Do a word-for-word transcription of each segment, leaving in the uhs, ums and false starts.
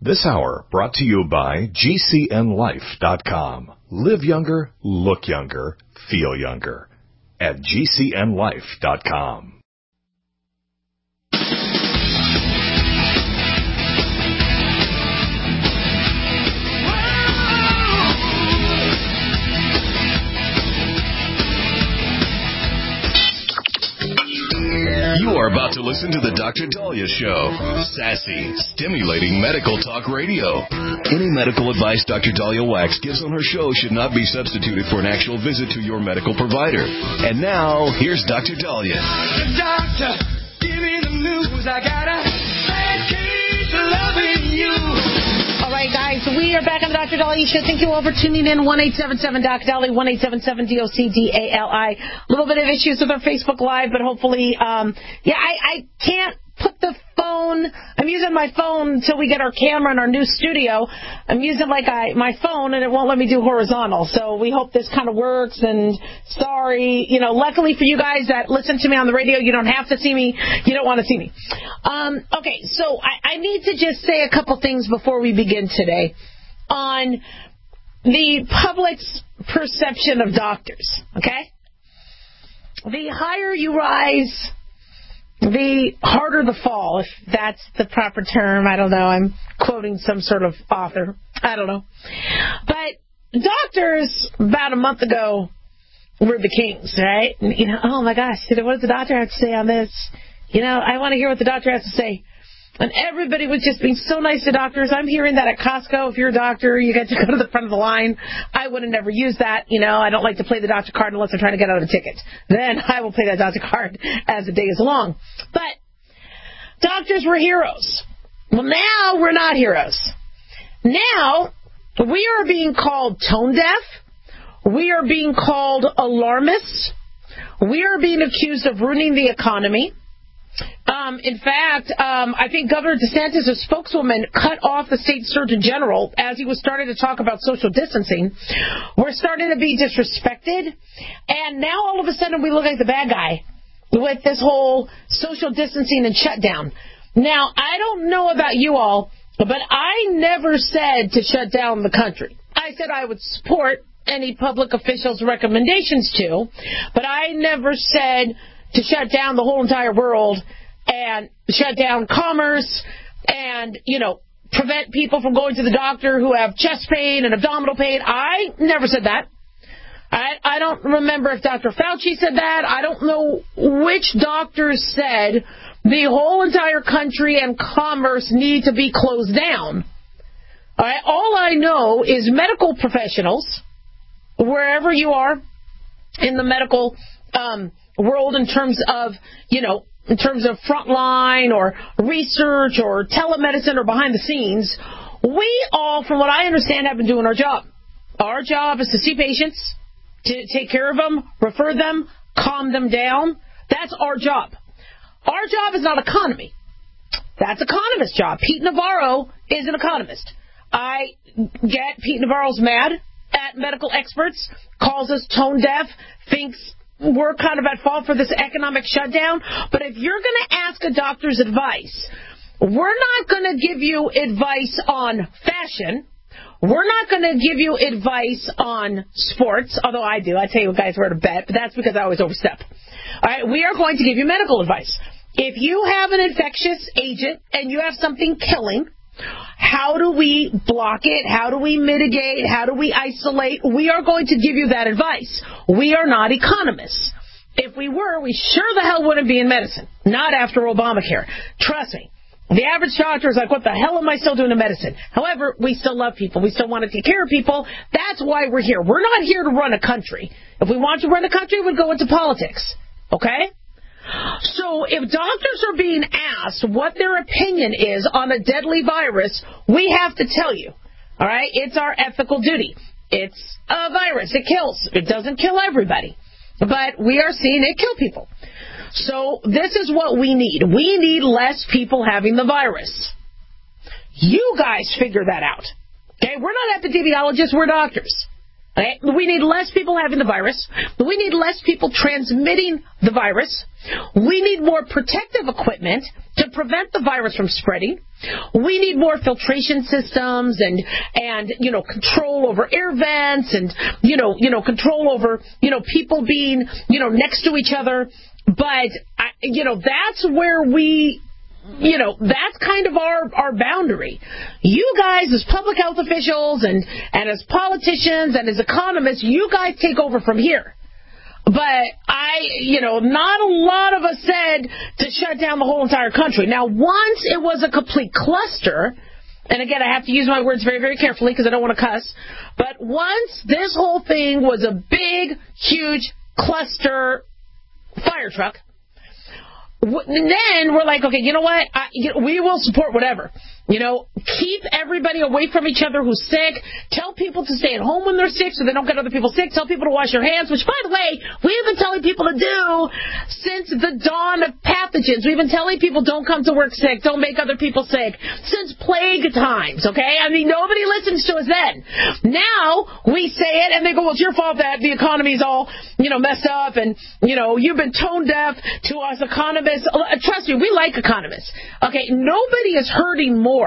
This hour brought to you by G C N life dot com. Live younger, look younger, feel younger at G C N life dot com. You are about to listen to the Doctor Dahlia Show. Sassy, stimulating medical talk radio. Any medical advice Doctor Dahlia Wax gives on her show should not be substituted for an actual visit to your medical provider. And now, here's Doctor Dahlia. Doctor, give me the news. I got a bad case of loving you. All right, guys, we are back on the Doctor Dahlia Show. Thank you all for tuning in. one eight seven seven D O C Dahlia, one eight seven seven D O C D A L I. A little bit of issues with our Facebook Live, but hopefully, um, yeah, I, I can't put the phone. I'm using my phone until we get our camera in our new studio. I'm using like I my phone, and it won't let me do horizontal. So we hope this kind of works. And sorry, you know, luckily for you guys that listen to me on the radio, you don't have to see me. You don't want to see me. Um, okay, so I, I need to just say a couple things before we begin today on the public's perception of doctors. Okay, the higher you rise, the harder the fall, if that's the proper term. I don't know. I'm quoting some sort of author. I don't know. But doctors, about a month ago, were the kings, right? And, you know, oh, my gosh, what does the doctor have to say on this? You know, I want to hear what the doctor has to say. And everybody was just being so nice to doctors. I'm hearing that at Costco. If you're a doctor, you get to go to the front of the line. I would have never used that. You know, I don't like to play the doctor card unless I'm trying to get out a ticket. Then I will play that doctor card as the day is long. But doctors were heroes. Well, now we're not heroes. Now we are being called tone deaf. We are being called alarmists. We are being accused of ruining the economy. Um, in fact, um, I think Governor DeSantis' spokeswoman cut off the state surgeon general as he was starting to talk about social distancing. We're starting to be disrespected, and now all of a sudden we look like the bad guy with this whole social distancing and shutdown. Now, I don't know about you all, but I never said to shut down the country. I said I would support any public official's recommendations to, but I never said to shut down the whole entire world and shut down commerce and, you know, prevent people from going to the doctor who have chest pain and abdominal pain. I never said that. I, I don't remember if Doctor Fauci said that. I don't know which doctors said the whole entire country and commerce need to be closed down. All right? All I know is medical professionals, wherever you are in the medical um world in terms of, you know, in terms of frontline or research or telemedicine or behind the scenes, we all, from what I understand, have been doing our job. Our job is to see patients, to take care of them, refer them, calm them down. That's our job. Our job is not economy. That's economist's job. Pete Navarro is an economist. I get Pete Navarro's mad at medical experts, calls us tone deaf, thinks we're kind of at fault for this economic shutdown. But if you're going to ask a doctor's advice, we're not going to give you advice on fashion. We're not going to give you advice on sports, although I do. I tell you guys where to bet, but that's because I always overstep. All right, we are going to give you medical advice. If you have an infectious agent and you have something killing, how do we block it? How do we mitigate? How do we isolate? We are going to give you that advice. We are not economists. If we were, we sure the hell wouldn't be in medicine. Not after Obamacare. Trust me. The average doctor is like, what the hell am I still doing in medicine? However, we still love people. We still want to take care of people. That's why we're here. We're not here to run a country. If we want to run a country, we'd go into politics. Okay? So if doctors are being asked what their opinion is on a deadly virus, we have to tell you. All right? It's our ethical duty. It's a virus. It kills. It doesn't kill everybody. But we are seeing it kill people. So this is what we need. We need less people having the virus. You guys figure that out. Okay? We're not epidemiologists. We're doctors. Okay? We need less people having the virus. We need less people transmitting the virus. We need more protective equipment to prevent the virus from spreading. We need more filtration systems and, and, you know, control over air vents and, you know, you know, control over, you know, people being, you know, next to each other. But, I, you know, that's where we, you know, that's kind of our, our boundary. You guys as public health officials and, and as politicians and as economists, you guys take over from here. But I, you know, not a lot of us said to shut down the whole entire country. Now, once it was a complete cluster, and again, I have to use my words very, very carefully because I don't want to cuss, but once this whole thing was a big, huge cluster fire truck, then we're like, okay, you know what? I, you know, we will support whatever. You know, keep everybody away from each other who's sick. Tell people to stay at home when they're sick so they don't get other people sick. Tell people to wash their hands, which, by the way, we've been telling people to do since the dawn of pathogens. We've been telling people don't come to work sick, don't make other people sick, since plague times, okay? I mean, nobody listens to us then. Now we say it, and they go, well, it's your fault that the economy's all, you know, messed up, and, you know, you've been tone deaf to us economists. Trust me, we like economists. Okay, nobody is hurting more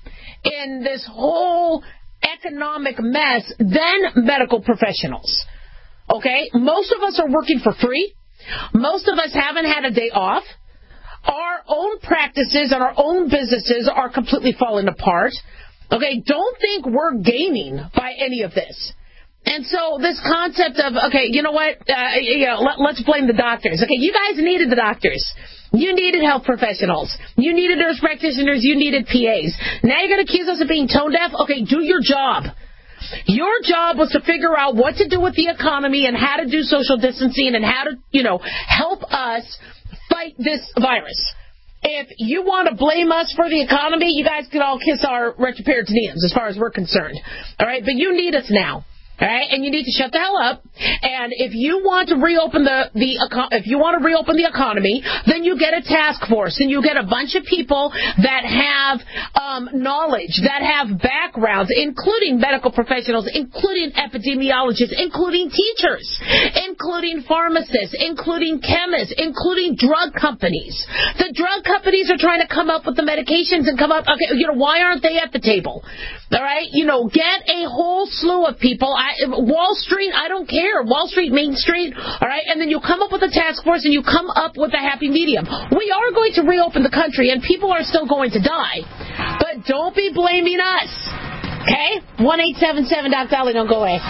in this whole economic mess than medical professionals. Okay? Most of us are working for free. Most of us haven't had a day off. Our own practices and our own businesses are completely falling apart. Okay? Don't think we're gaining by any of this. And so this concept of, okay, you know what, uh, you know, let, let's blame the doctors. Okay, you guys needed the doctors. You needed health professionals. You needed nurse practitioners. You needed P As. Now you're going to accuse us of being tone deaf? Okay, do your job. Your job was to figure out what to do with the economy and how to do social distancing and how to, you know, help us fight this virus. If you want to blame us for the economy, you guys can all kiss our retroperitoneums as far as we're concerned. All right, but you need us now. All right, and you need to shut the hell up. And if you want to reopen the the if you want to reopen the economy, then you get a task force, and you get a bunch of people that have um, knowledge, that have backgrounds, including medical professionals, including epidemiologists, including teachers, including pharmacists, including chemists, including drug companies. The drug companies are trying to come up with the medications and come up. Okay, you know, why aren't they at the table? All right, you know, get a whole slew of people. I, Wall Street, I don't care. Wall Street, Main Street, all right? And then you come up with a task force and you come up with a happy medium. We are going to reopen the country and people are still going to die. But don't be blaming us, okay? one eight seven seven Doc Dolly, don't go away.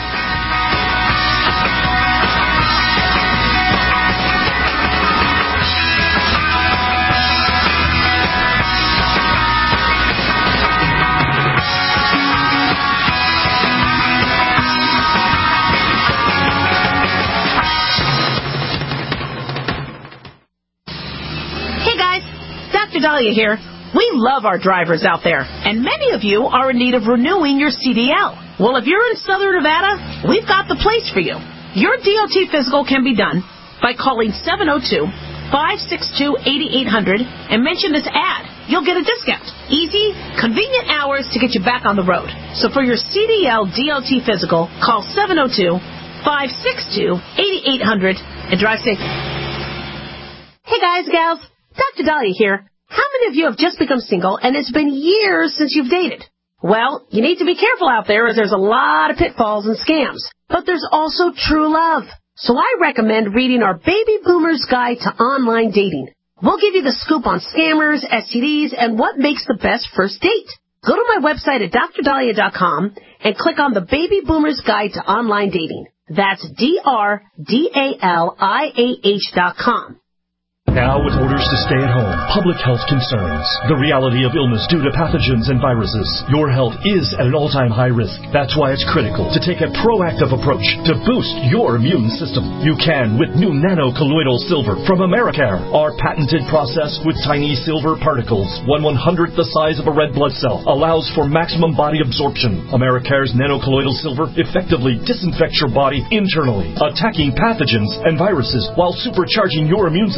Doctor Dahlia here. We love our drivers out there, and many of you are in need of renewing your C D L. Well, if you're in Southern Nevada, we've got the place for you. Your D O T physical can be done by calling seven oh two, five six two, eight eight hundred and mention this ad. You'll get a discount. Easy, convenient hours to get you back on the road. So for your C D L D O T physical, call seven oh two, five six two, eight eight hundred and drive safe. Hey guys, gals, Doctor Dahlia here. How many of you have just become single and it's been years since you've dated? Well, you need to be careful out there as there's a lot of pitfalls and scams. But there's also true love. So I recommend reading our Baby Boomer's Guide to Online Dating. We'll give you the scoop on scammers, S T Ds, and what makes the best first date. Go to my website at dr dahlia dot com and click on the Baby Boomer's Guide to Online Dating. That's D R D A L I A H dot com. Now, with orders to stay at home, public health concerns, the reality of illness due to pathogens and viruses, your health is at an all-time high risk. That's why it's critical to take a proactive approach to boost your immune system. You can with new nano-colloidal silver from Americare. Our patented process with tiny silver particles, one one-hundredth the size of a red blood cell, allows for maximum body absorption. Americare's nano-colloidal silver effectively disinfects your body internally, attacking pathogens and viruses while supercharging your immune system.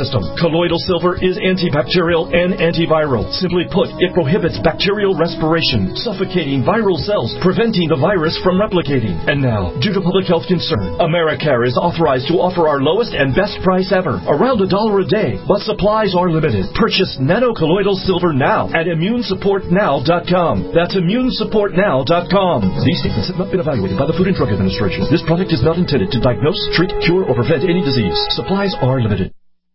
Colloidal silver is antibacterial and antiviral. Simply put, it prohibits bacterial respiration, suffocating viral cells, preventing the virus from replicating. And now, due to public health concern, Americare is authorized to offer our lowest and best price ever, around a dollar a day, but supplies are limited. Purchase nanocolloidal silver now at immune support now dot com. That's immune support now dot com. These statements have not been evaluated by the Food and Drug Administration. This product is not intended to diagnose, treat, cure, or prevent any disease. Supplies are limited.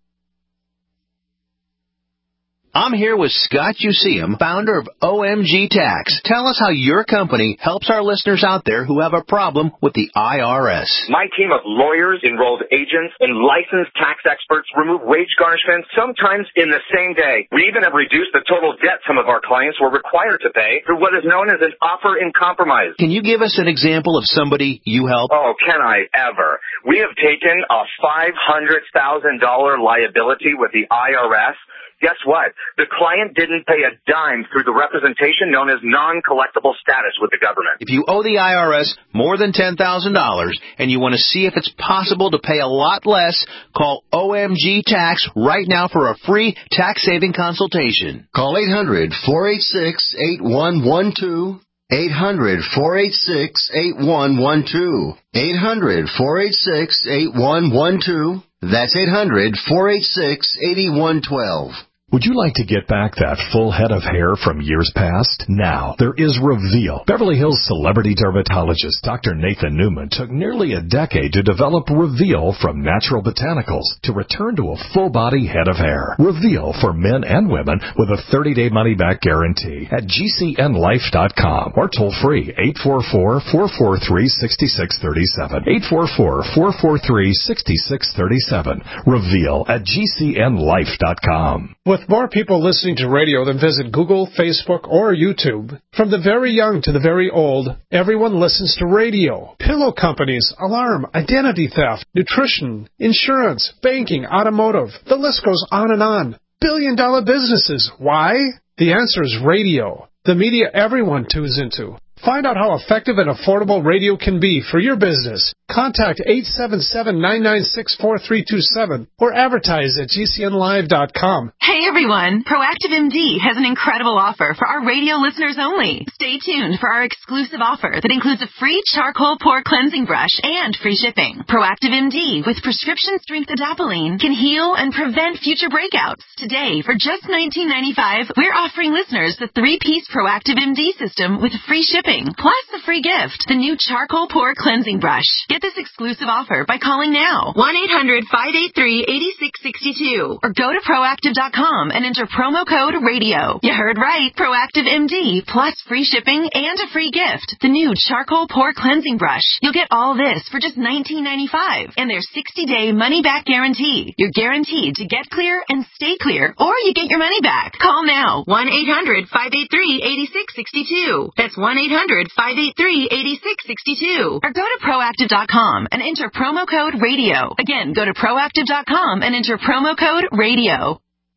I'm here with Scott Useum, founder of O M G Tax. Tell us how your company helps our listeners out there who have a problem with the I R S. My team of lawyers, enrolled agents, and licensed tax experts remove wage garnishments sometimes in the same day. We even have reduced the total debt some of our clients were required to pay through what is known as an offer in compromise. Can you give us an example of somebody you help? Oh, can I ever? We have taken a five hundred thousand dollars liability with the I R S. Guess what? The client didn't pay a dime through the representation known as non-collectible status with the government. If you owe the I R S more than ten thousand dollars and you want to see if it's possible to pay a lot less, call O M G Tax right now for a free tax-saving consultation. Call eight hundred, four eight six, eight one one two. eight hundred, four eight six, eight one one two. eight hundred, four eight six, eight one one two. That's eight hundred, four eight six, eight one one two. Would you like to get back that full head of hair from years past? Now, there is Reveal. Beverly Hills celebrity dermatologist Doctor Nathan Newman took nearly a decade to develop Reveal from natural botanicals to return to a full-body head of hair. Reveal for men and women with a thirty-day money-back guarantee at G C N life dot com or toll-free eight four four, four four three, six six three seven. eight four four, four four three, six six three seven. Reveal at G C N life dot com. With more people listening to radio than visit Google, Facebook, or YouTube, from the very young to the very old, everyone listens to radio. Pillow companies, alarm, identity theft, nutrition, insurance, banking, automotive. The list goes on and on. Billion-dollar businesses. Why? The answer is radio, the media everyone tunes into. Find out how effective and affordable radio can be for your business. Contact eight seven seven, nine nine six, four three two seven or advertise at G C N live dot com. Hey everyone, Proactive M D has an incredible offer for our radio listeners only. Stay tuned for our exclusive offer that includes a free charcoal pore cleansing brush and free shipping. Proactive M D with prescription strength adapalene can heal and prevent future breakouts. Today, for just nineteen ninety-five dollars, we're offering listeners the three-piece Proactive M D system with free shipping, plus the free gift, the new charcoal pore cleansing brush. Get this exclusive offer by calling now, one eight hundred, five eight three, eight six six two, or go to proactive dot com and enter promo code radio. You heard right, Proactive M D, plus free shipping and a free gift, the new charcoal pore cleansing brush. You'll get all this for just nineteen ninety-five dollars and their sixty-day money-back guarantee. You're guaranteed to get clear and stay clear, or you get your money back. Call now, one eight hundred, five eight three, eight six six two. That's one eight hundred, five eight three, eight six six two. Or go to proactive dot com and enter promo code radio. Again, go to proactive dot com and enter promo code radio.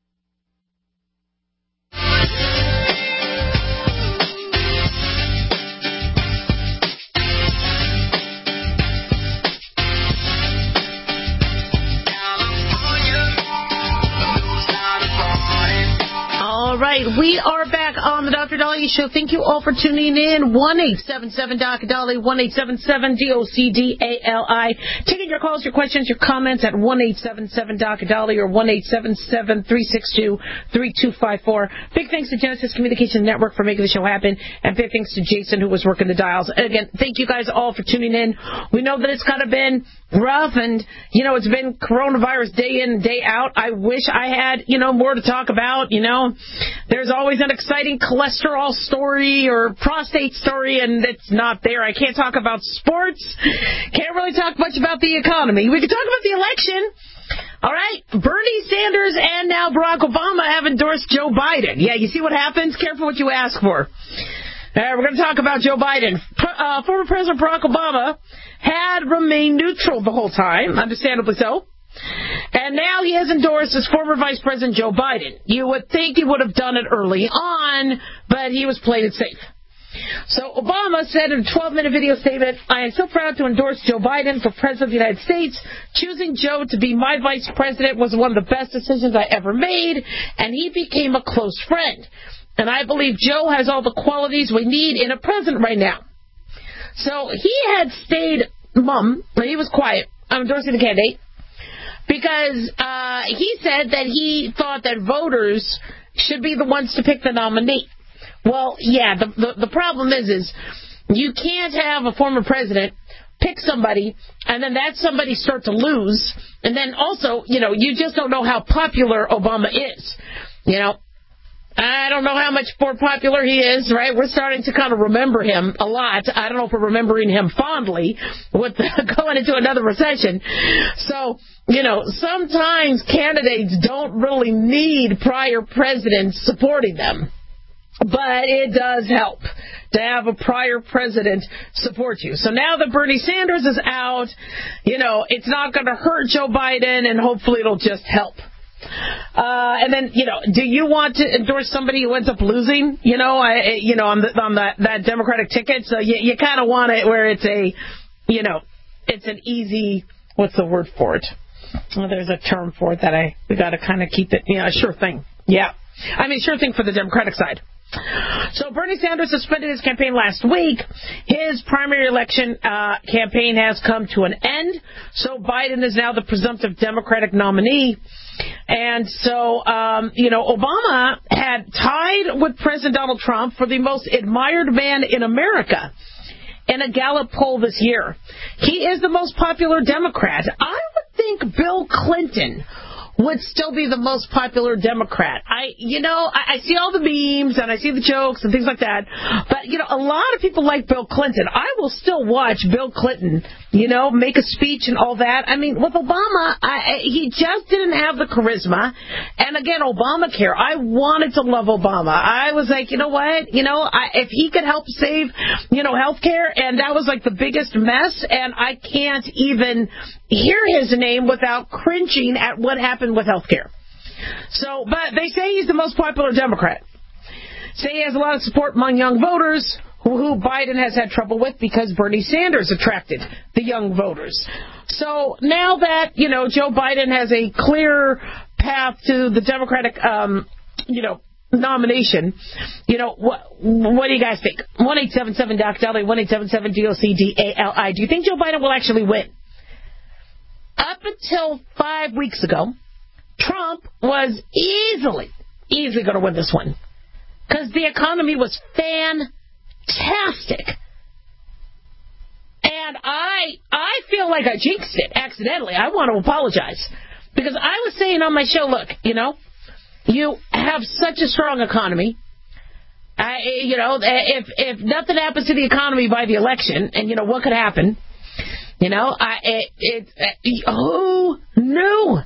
All right, we are back on the Doctor Dahlia Show. Thank you all for tuning in. one eight seven seven, D O C Dahlia, one eight seven seven, D O C D A L I. Taking your calls, your questions, your comments at one eight seven seven, D O C Dahlia or one eight seven seven, three six two, three two five four. Big thanks to Genesis Communication Network for making the show happen, and big thanks to Jason who was working the dials. And again, thank you guys all for tuning in. We know that it's kind of been rough, and, you know, it's been coronavirus day in, day out. I wish I had, you know, more to talk about, you know. There's always an exciting cholesterol story or prostate story, and it's not there. I can't talk about sports. Can't really talk much about the economy. We can talk about the election. All right, Bernie Sanders and now Barack Obama have endorsed Joe Biden. Yeah, you see what happens? Careful what you ask for. Uh, we're going to talk about Joe Biden. Uh, former President Barack Obama had remained neutral the whole time, understandably so. And now he has endorsed his former Vice President Joe Biden. You would think he would have done it early on, but he was playing it safe. So Obama said in a twelve-minute video statement, I am so proud to endorse Joe Biden for President of the United States. Choosing Joe to be my vice president was one of the best decisions I ever made, and he became a close friend. And I believe Joe has all the qualities we need in a president right now. So he had stayed mum, but he was quiet. I'm endorsing the candidate because uh, he said that he thought that voters should be the ones to pick the nominee. Well, yeah, the, the the problem is, is you can't have a former president pick somebody, and then that somebody start to lose, and then also, you know, you just don't know how popular Obama is. You know, I don't know how much more popular he is, right? We're starting to kind of remember him a lot. I don't know if we're remembering him fondly with going into another recession. So, you know, sometimes candidates don't really need prior presidents supporting them. But it does help to have a prior president support you. So now that Bernie Sanders is out, you know, it's not going to hurt Joe Biden, and hopefully it'll just help. Uh, and then, you know, do you want to endorse somebody who ends up losing, you know, I, you know, on, the, on that, that Democratic ticket? So you, you kind of want it where it's a, you know, it's an easy, what's the word for it? Well, there's a term for it that I, we got to kind of keep it, you know, a sure thing. Yeah. I mean, sure thing for the Democratic side. So Bernie Sanders suspended his campaign last week. His primary election uh, campaign has come to an end. So Biden is now the presumptive Democratic nominee. And so, um, you know, Obama had tied with President Donald Trump for the most admired man in America in a Gallup poll this year. He is the most popular Democrat. I would think Bill Clinton would still be the most popular Democrat. I, you know, I, I see all the memes and I see the jokes and things like that. But, you know, a lot of people like Bill Clinton. I will still watch Bill Clinton, you know, make a speech and all that. I mean, with Obama, I, he just didn't have the charisma. And again, Obamacare, I wanted to love Obama. I was like, you know what? You know, I, if he could help save, you know, healthcare, and that was like the biggest mess, and I can't even hear his name without cringing at what happened with health care. So, but they say he's the most popular Democrat. Say he has a lot of support among young voters who, who Biden has had trouble with because Bernie Sanders attracted the young voters. So now that, you know, Joe Biden has a clear path to the Democratic, um, you know, nomination, you know, what, what do you guys think? one eight seven seven D O C D A L I, one eight seven seven D O C D A L I. Do you think Joe Biden will actually win? Up until five weeks ago, Trump was easily, easily going to win this one because the economy was fantastic. And I I feel like I jinxed it accidentally. I want to apologize because I was saying on my show, look, you know, you have such a strong economy. I, you know, if if nothing happens to the economy by the election, and, you know, what could happen? You know, I, it, it, it, who knew?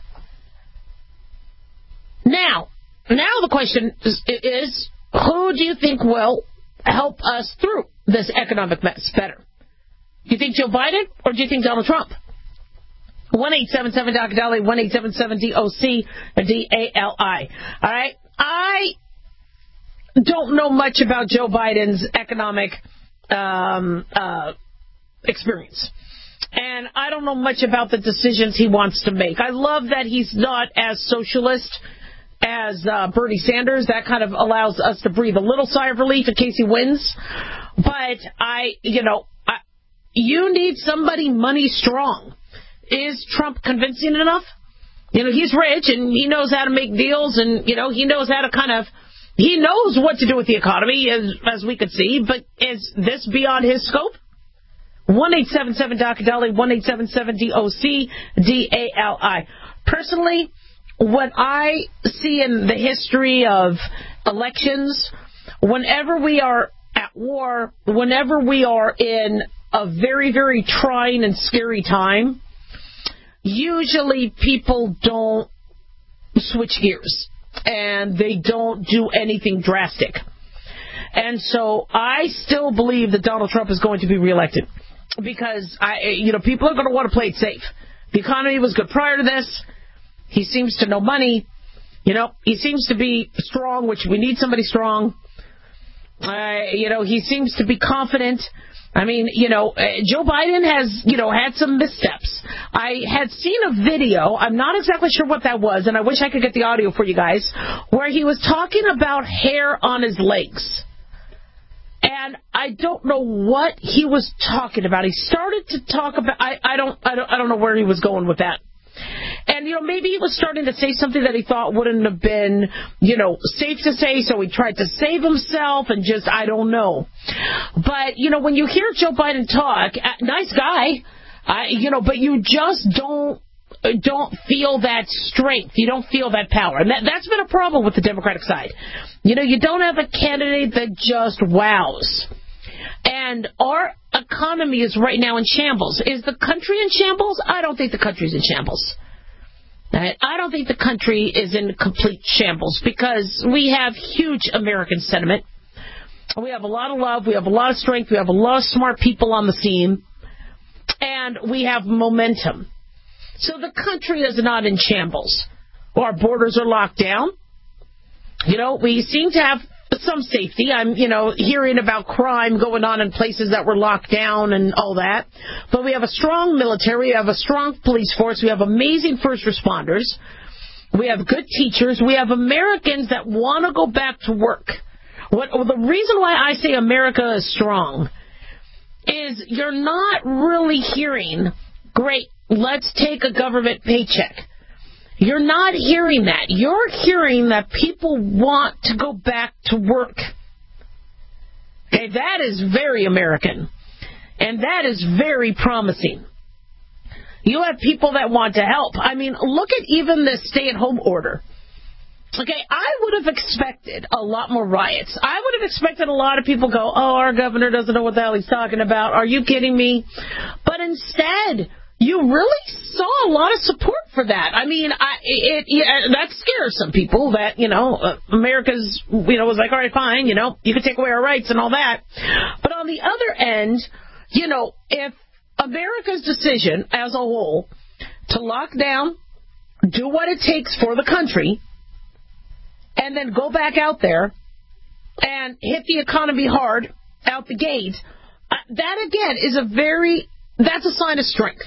Now, now the question is, is, who do you think will help us through this economic mess better? Do you think Joe Biden or do you think Donald Trump? one eight seven seven D O C D A L I, one eight seven seven D O C D A L I. All right? I don't know much about Joe Biden's economic um, uh, experience. And I don't know much about the decisions he wants to make. I love that he's not as socialist as uh, Bernie Sanders. That kind of allows us to breathe a little sigh of relief in case he wins. But I, you know, I, you need somebody money strong. Is Trump convincing enough? You know, he's rich and he knows how to make deals, and, you know, he knows how to kind of, he knows what to do with the economy, as, as we could see, but is this beyond his scope? one eight seven seven D O C D A L I, one eight seven seven D O C D A L I. Personally, what I see in the history of elections, whenever we are at war, whenever we are in a very, very trying and scary time, usually people don't switch gears and they don't do anything drastic. And so I still believe that Donald Trump is going to be reelected because, I, you know, people are going to want to play it safe. The economy was good prior to this. He seems to know money. You know, he seems to be strong, which we need somebody strong. Uh, you know, he seems to be confident. I mean, you know, uh, Joe Biden has, you know, had some missteps. I had seen a video, I'm not exactly sure what that was, and I wish I could get the audio for you guys, where he was talking about hair on his legs. And I don't know what he was talking about. He started to talk about, I, I don't, I don't, I don't know where he was going with that. And, you know, maybe he was starting to say something that he thought wouldn't have been, you know, safe to say, so he tried to save himself and just, I don't know. But, you know, when you hear Joe Biden talk, nice guy, uh, you know, but you just don't, don't feel that strength. You don't feel that power. And that, that's been a problem with the Democratic side. You know, you don't have a candidate that just wows. And our economy is right now in shambles. Is the country in shambles? I don't think the country's in shambles. I don't think the country is in complete shambles because we have huge American sentiment. We have a lot of love. We have a lot of strength. We have a lot of smart people on the scene. And we have momentum. So the country is not in shambles. Our borders are locked down. You know, we seem to have some safety. I'm, you know, hearing about crime going on in places that were locked down and all that. But we have a strong military. We have a strong police force. We have amazing first responders. We have good teachers. We have Americans that want to go back to work. What the reason why I say America is strong is you're not really hearing, great, let's take a government paycheck. You're not hearing that. You're hearing that people want to go back to work. Okay, that is very American. And that is very promising. You have people that want to help. I mean, look at even this stay-at-home order. Okay, I would have expected a lot more riots. I would have expected a lot of people go, oh, our governor doesn't know what the hell he's talking about. Are you kidding me? But instead, you really saw a lot of support for that. I mean, I, it, it that scares some people that, you know, uh, America's, you know, was like, all right, fine, you know, you can take away our rights and all that. But on the other end, you know, if America's decision as a whole to lock down, do what it takes for the country, and then go back out there and hit the economy hard out the gate, uh, that, again, is a very, that's a sign of strength.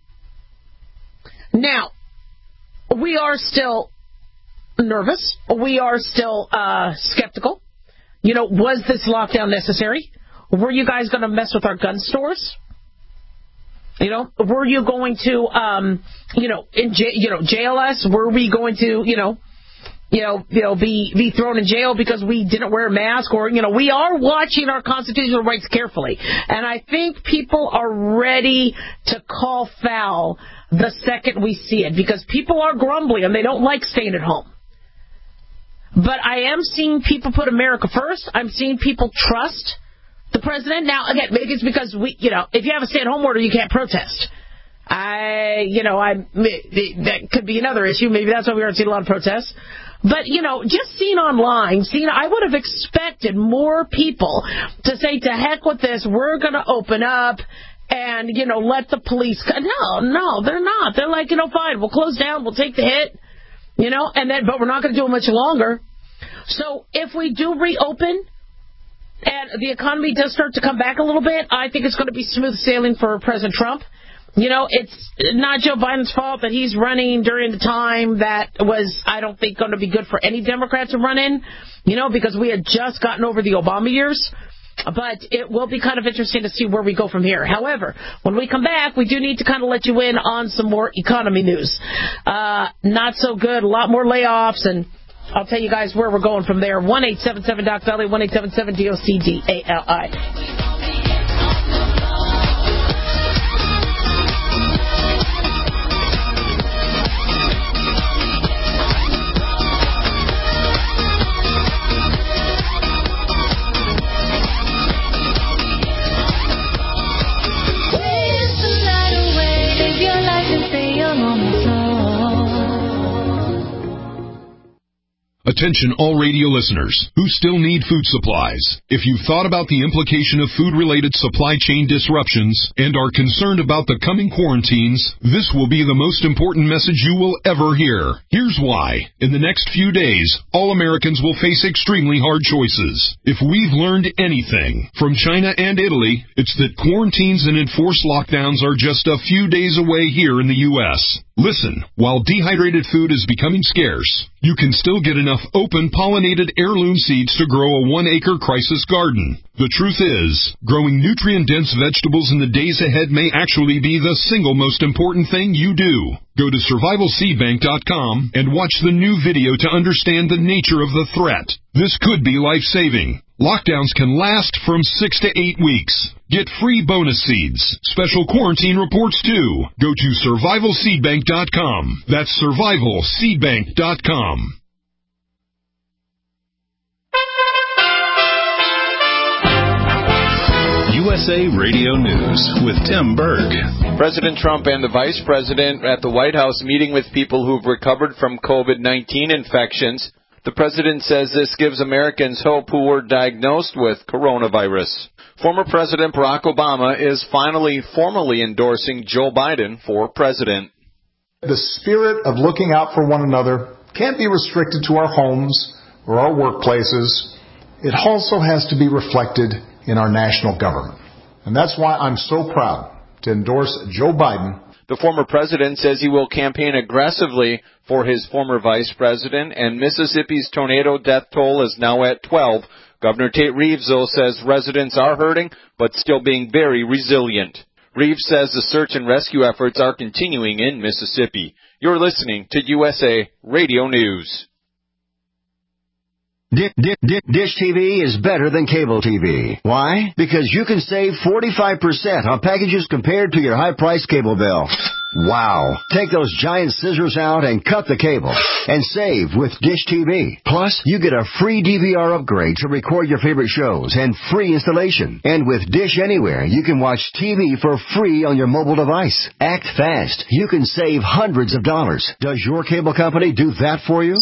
Now, we are still nervous. We are still uh, skeptical. You know, was this lockdown necessary? Were you guys going to mess with our gun stores? You know, were you going to, um, you know, in j- you know, jail us? Were we going to, you know, you know, you know, be be thrown in jail because we didn't wear a mask? Or, you know, we are watching our constitutional rights carefully, and I think people are ready to call foul the second we see it, because people are grumbling and they don't like staying at home. But I am seeing people put America first. I'm seeing people trust the president. Now, again, maybe it's because we, you know, if you have a stay-at-home order, you can't protest. I, you know, I that could be another issue. Maybe that's why we aren't seeing a lot of protests. But, you know, just seeing online, seeing, I would have expected more people to say, to heck with this, we're going to open up and, you know, let the police... No, no, they're not. They're like, you know, fine, we'll close down, we'll take the hit, you know, and then, but we're not going to do it much longer. So if we do reopen and the economy does start to come back a little bit, I think it's going to be smooth sailing for President Trump. You know, it's not Joe Biden's fault that he's running during the time that was, I don't think, going to be good for any Democrat to run in, you know, because we had just gotten over the Obama years. But it will be kind of interesting to see where we go from here. However, when we come back, we do need to kind of let you in on some more economy news. Uh, not so good, a lot more layoffs, and I'll tell you guys where we're going from there. one eight seven seven Doc Dolly, one eight seven seven D O C D A L I. Attention all radio listeners who still need food supplies. If you've thought about the implication of food-related supply chain disruptions and are concerned about the coming quarantines, this will be the most important message you will ever hear. Here's why. In the next few days, all Americans will face extremely hard choices. If we've learned anything from China and Italy, it's that quarantines and enforced lockdowns are just a few days away here in the U S Listen, while dehydrated food is becoming scarce, you can still get enough open pollinated heirloom seeds to grow a one-acre crisis garden. The truth is, growing nutrient-dense vegetables in the days ahead may actually be the single most important thing you do. Go to survival seed bank dot com and watch the new video to understand the nature of the threat. This could be life-saving. Lockdowns can last from six to eight weeks. Get free bonus seeds, special quarantine reports too. Go to survival seed bank dot com. That's survival seed bank dot com. U S A Radio News with Tim Berg. President Trump and the Vice President at the White House meeting with people who've recovered from COVID nineteen infections. The President says this gives Americans hope who were diagnosed with coronavirus. Former President Barack Obama is finally formally endorsing Joe Biden for president. The spirit of looking out for one another can't be restricted to our homes or our workplaces. It also has to be reflected in our national government. And that's why I'm so proud to endorse Joe Biden. The former president says he will campaign aggressively for his former vice president, and Mississippi's tornado death toll is now at twelve. Governor Tate Reeves, though, says residents are hurting, but still being very resilient. Reeves says the search and rescue efforts are continuing in Mississippi. You're listening to U S A Radio News. Dish, Dish, Dish T V is better than cable T V. Why? Because you can save forty-five percent on packages compared to your high-priced cable bill. Wow. Take those giant scissors out and cut the cable and save with Dish T V. Plus, you get a free D V R upgrade to record your favorite shows and free installation. And with Dish Anywhere, you can watch T V for free on your mobile device. Act fast. You can save hundreds of dollars. Does your cable company do that for you?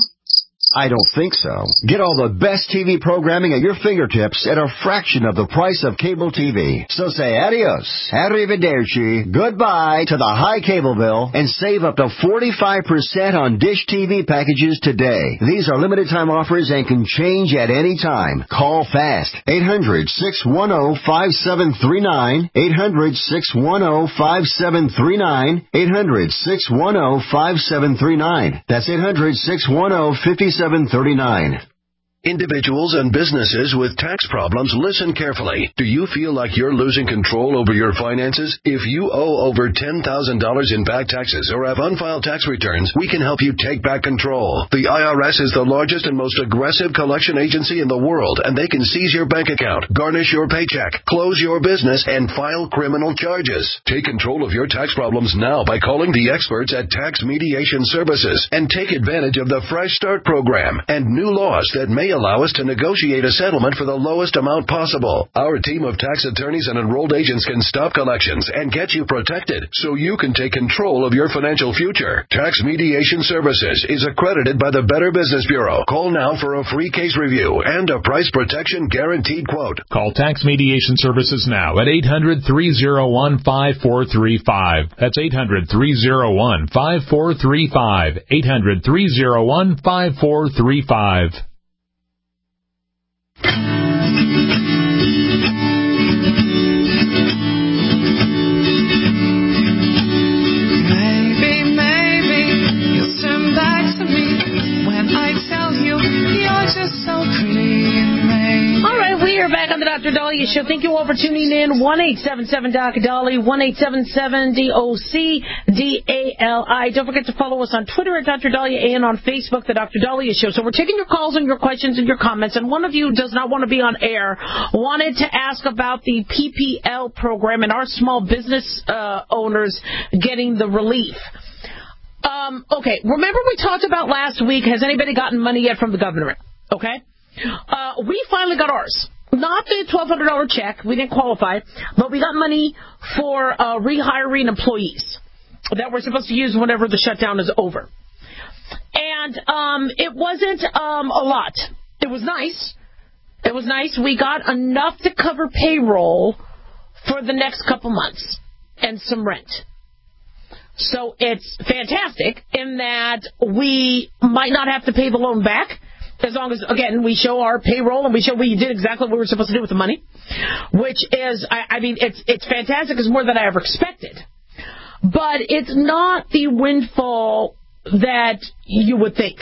I don't think so. Get all the best T V programming at your fingertips at a fraction of the price of cable T V. So say adios, arrivederci, goodbye to the high cable bill and save up to forty-five percent on Dish T V packages today. These are limited time offers and can change at any time. Call fast. eight hundred, six one zero, five seven three nine. eight hundred, six one zero, five seven three nine. eight hundred, six one zero, five seven three nine. That's eight hundred, six one zero, five seven three nine. Individuals and businesses with tax problems, listen carefully. Do you feel like you're losing control over your finances? If you owe over ten thousand dollars in back taxes or have unfiled tax returns, we can help you take back control. The I R S is the largest and most aggressive collection agency in the world, and they can seize your bank account, garnish your paycheck, close your business, and file criminal charges. Take control of your tax problems now by calling the experts at Tax Mediation Services and take advantage of the Fresh Start program and new laws that may allow us to negotiate a settlement for the lowest amount possible. Our team of tax attorneys and enrolled agents can stop collections and get you protected so you can take control of your financial future. Tax Mediation Services is accredited by the Better Business Bureau. Call now for a free case review and a price protection guaranteed quote. Call Tax Mediation Services now at eight hundred, three oh one, five four three five. That's eight hundred, three oh one, five four three five. eight hundred, three oh one, five four three five. Maybe, maybe you'll turn back to me when I tell you you're just so pretty and maybe. All right, we are back on the Doctor Dahlia Show. Thank you all for tuning in. one eight seven seven D O C D A L I, one eight seven seven D O C D A L I. Don't forget to follow us on Twitter at Doctor Dahlia and on Facebook, the Doctor Dahlia Show. So we're taking your calls and your questions and your comments, and one of you does not want to be on air, wanted to ask about the P P L program and our small business uh, owners getting the relief. Um, okay, remember we talked about last week, has anybody gotten money yet from the government? Okay? Uh, we finally got ours. Not the twelve hundred dollars check. We didn't qualify. But we got money for uh, rehiring employees that we're supposed to use whenever the shutdown is over. And And um, it wasn't um, a lot. It was nice. It was nice. We got enough to cover payroll for the next couple months and some rent. So it's fantastic in that we might not have to pay the loan back as long as, again, we show our payroll and we show we did exactly what we were supposed to do with the money, which is, I, I mean, it's it's fantastic. It's more than I ever expected. But it's not the windfall that you would think.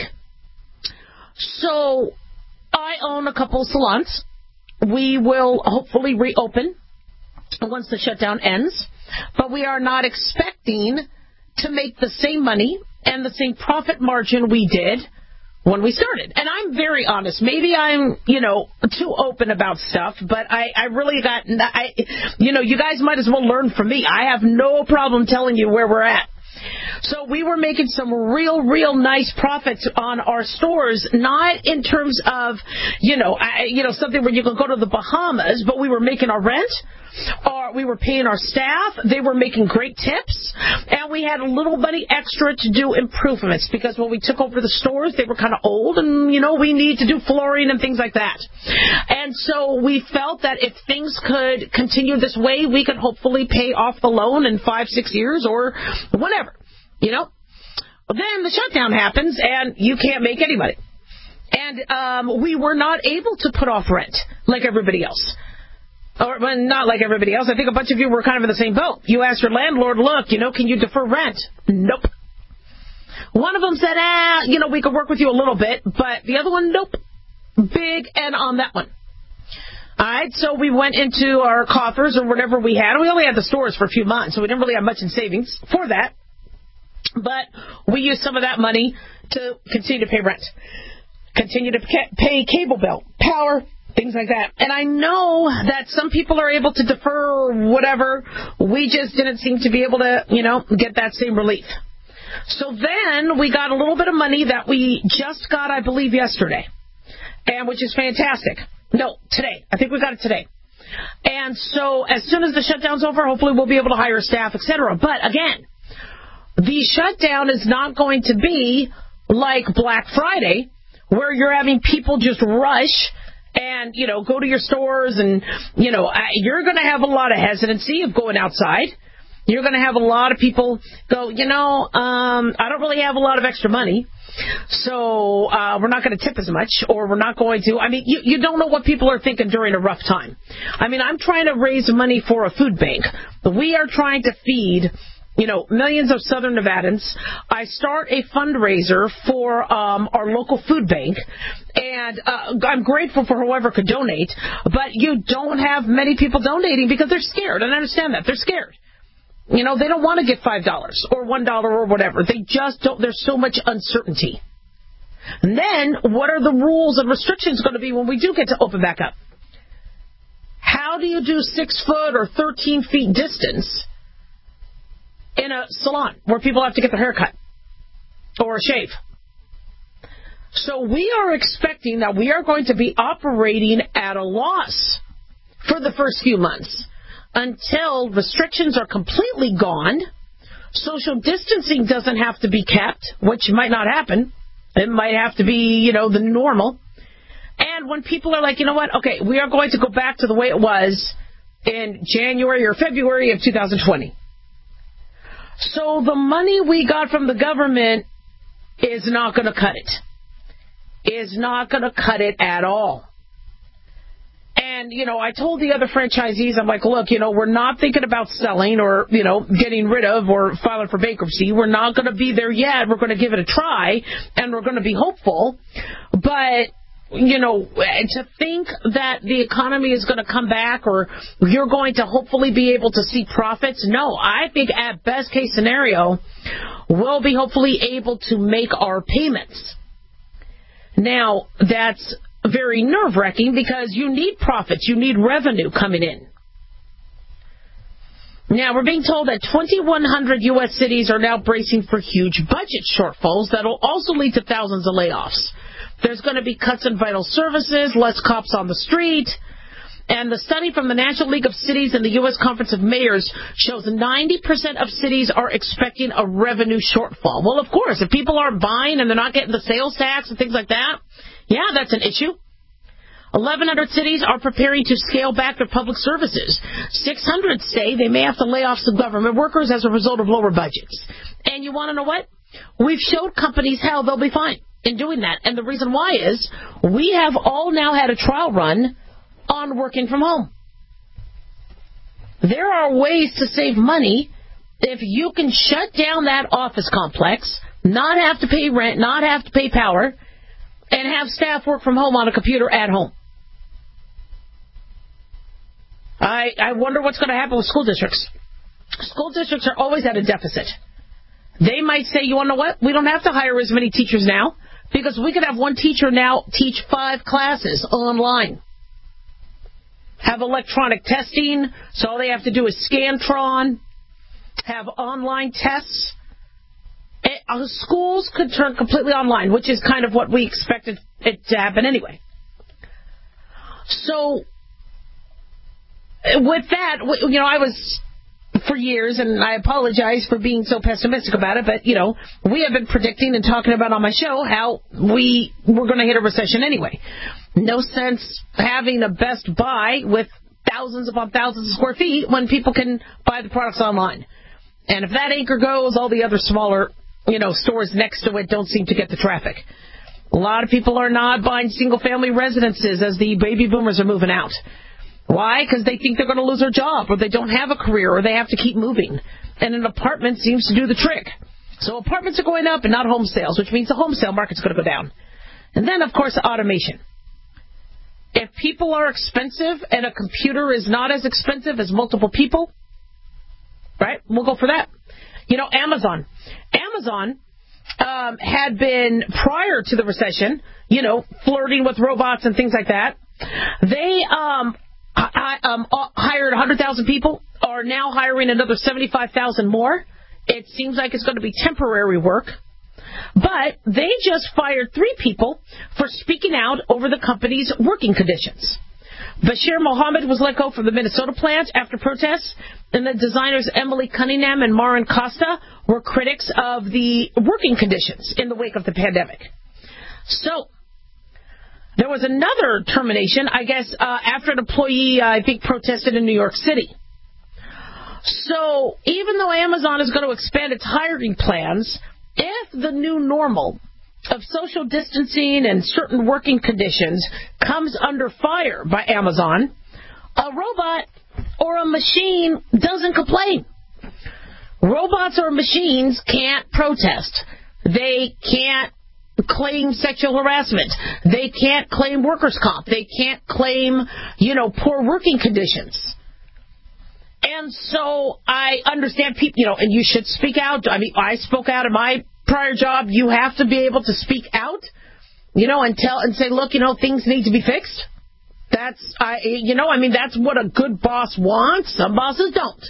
So I own a couple of salons. We will hopefully reopen once the shutdown ends. But we are not expecting to make the same money and the same profit margin we did when we started. And I'm very honest. Maybe I'm, you know, too open about stuff, but I, I really got, I, you know, you guys might as well learn from me. I have no problem telling you where we're at. So we were making some real, real nice profits on our stores, not in terms of, you know, I, you know, something where you can go to the Bahamas, but we were making our rent, or we were paying our staff. They were making great tips, and we had a little money extra to do improvements because when we took over the stores, they were kind of old, and, you know, we need to do flooring and things like that. And so we felt that if things could continue this way, we could hopefully pay off the loan in five, six years or whatever. You know, well, then the shutdown happens and you can't make any money. And um, we were not able to put off rent like everybody else. Or well, not like everybody else. I think a bunch of you were kind of in the same boat. You asked your landlord, look, you know, can you defer rent? Nope. One of them said, ah, you know, we could work with you a little bit. But the other one, nope. Big N on that one. All right, so we went into our coffers or whatever we had. We only had the stores for a few months, so we didn't really have much in savings for that. But we used some of that money to continue to pay rent, continue to pay cable bill, power, things like that. And I know that some people are able to defer whatever. We just didn't seem to be able to, you know, get that same relief. So then we got a little bit of money that we just got, I believe, yesterday, and which is fantastic. No, today. I think we got it today. And so as soon as the shutdown's over, hopefully we'll be able to hire staff, et cetera. But again, the shutdown is not going to be like Black Friday, where you're having people just rush and, you know, go to your stores and, you know, you're going to have a lot of hesitancy of going outside. You're going to have a lot of people go, you know, um, I don't really have a lot of extra money, so uh, we're not going to tip as much, or we're not going to. I mean, you, you don't know what people are thinking during a rough time. I mean, I'm trying to raise money for a food bank. We are trying to feed, you know, millions of Southern Nevadans. I start a fundraiser for um, our local food bank, and uh, I'm grateful for whoever could donate, but you don't have many people donating because they're scared, and I understand that. They're scared. You know, they don't want to get five dollars or one dollar or whatever. They just don't. There's so much uncertainty. And then, what are the rules and restrictions going to be when we do get to open back up? How do you do six foot or thirteen feet distance in a salon where people have to get their hair cut or a shave? So we are expecting that we are going to be operating at a loss for the first few months until restrictions are completely gone, social distancing doesn't have to be kept, which might not happen. It might have to be, you know, the normal. And when people are like, you know what, okay, we are going to go back to the way it was in January or February of two thousand twenty. So the money we got from the government is not going to cut it. Is not going to cut it at all. And, you know, I told the other franchisees, I'm like, look, you know, we're not thinking about selling or, you know, getting rid of or filing for bankruptcy. We're not going to be there yet. We're going to give it a try, and we're going to be hopeful. But, you know, to think that the economy is going to come back or you're going to hopefully be able to see profits, no. I think at best case scenario, we'll be hopefully able to make our payments. Now, that's very nerve-wracking because you need profits, you need revenue coming in. Now, we're being told that twenty-one hundred U S cities are now bracing for huge budget shortfalls that will also lead to thousands of layoffs. There's going to be cuts in vital services, less cops on the street, And the study from the National League of Cities and the U S Conference of Mayors shows ninety percent of cities are expecting a revenue shortfall. Well, of course, if people aren't buying and they're not getting the sales tax and things like that, yeah, that's an issue. eleven hundred cities are preparing to scale back their public services. six hundred say they may have to lay off some government workers as a result of lower budgets. And you want to know what? We've showed companies how they'll be fine in doing that. And the reason why is we have all now had a trial run on working from home. There are ways to save money if you can shut down that office complex, not have to pay rent, not have to pay power, and have staff work from home on a computer at home. I, I wonder what's going to happen with school districts. School districts are always at a deficit. They might say, you want to know what? We don't have to hire as many teachers now because we could have one teacher now teach five classes online. Have electronic testing, so all they have to do is Scantron. Have online tests. Uh, schools could turn completely online, which is kind of what we expected it to happen anyway. So, with that, you know, I was, for years, and I apologize for being so pessimistic about it, but, you know, we have been predicting and talking about on my show how we were going to hit a recession anyway. No sense having a Best Buy with thousands upon thousands of square feet when people can buy the products online. And if that anchor goes, all the other smaller, you know, stores next to it don't seem to get the traffic. A lot of people are not buying single-family residences as the baby boomers are moving out. Why? Because they think they're going to lose their job, or they don't have a career, or they have to keep moving. And an apartment seems to do the trick. So apartments are going up and not home sales, which means the home sale market's going to go down. And then, of course, automation. If people are expensive and a computer is not as expensive as multiple people, right, we'll go for that. You know, Amazon. Amazon um, had been, prior to the recession, you know, flirting with robots and things like that. They um, I, um, hired one hundred thousand people, are now hiring another seventy-five thousand more. It seems like it's going to be temporary work. But they just fired three people for speaking out over the company's working conditions. Bashir Mohammed was let go from the Minnesota plant after protests, and the designers Emily Cunningham and Marin Costa were critics of the working conditions in the wake of the pandemic. So, there was another termination, I guess, uh, after an employee, uh, I think, protested in New York City. So, even though Amazon is going to expand its hiring plans, if the new normal of social distancing and certain working conditions comes under fire by Amazon, a robot or a machine doesn't complain. Robots or machines can't protest. They can't claim sexual harassment. They can't claim workers' comp. They can't claim, you know, poor working conditions. And so I understand people, you know, and you should speak out. I mean, I spoke out in my prior job. You have to be able to speak out, you know, and tell and say, look, you know, things need to be fixed. That's, I, you know, I mean, that's what a good boss wants. Some bosses don't.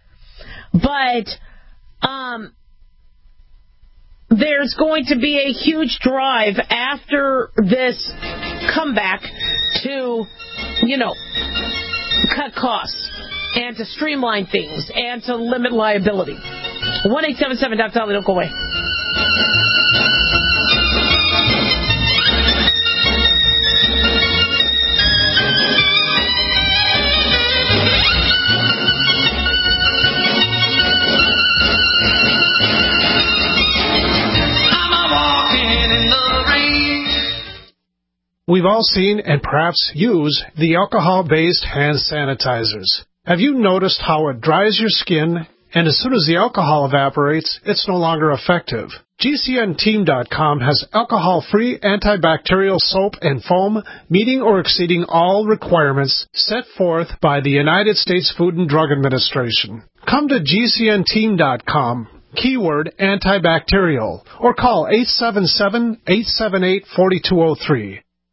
But um, there's going to be a huge drive after this comeback to, you know, cut costs and to streamline things and to limit liability. one eight seven seven Doctor Dolly, don't go away. We've all seen and perhaps use the alcohol-based hand sanitizers. Have you noticed how it dries your skin, and as soon as the alcohol evaporates, it's no longer effective? G C N team dot com has alcohol-free antibacterial soap and foam meeting or exceeding all requirements set forth by the United States Food and Drug Administration. Come to G C N team dot com. Keyword antibacterial, or call eight seven seven, eight seven eight, four two zero three.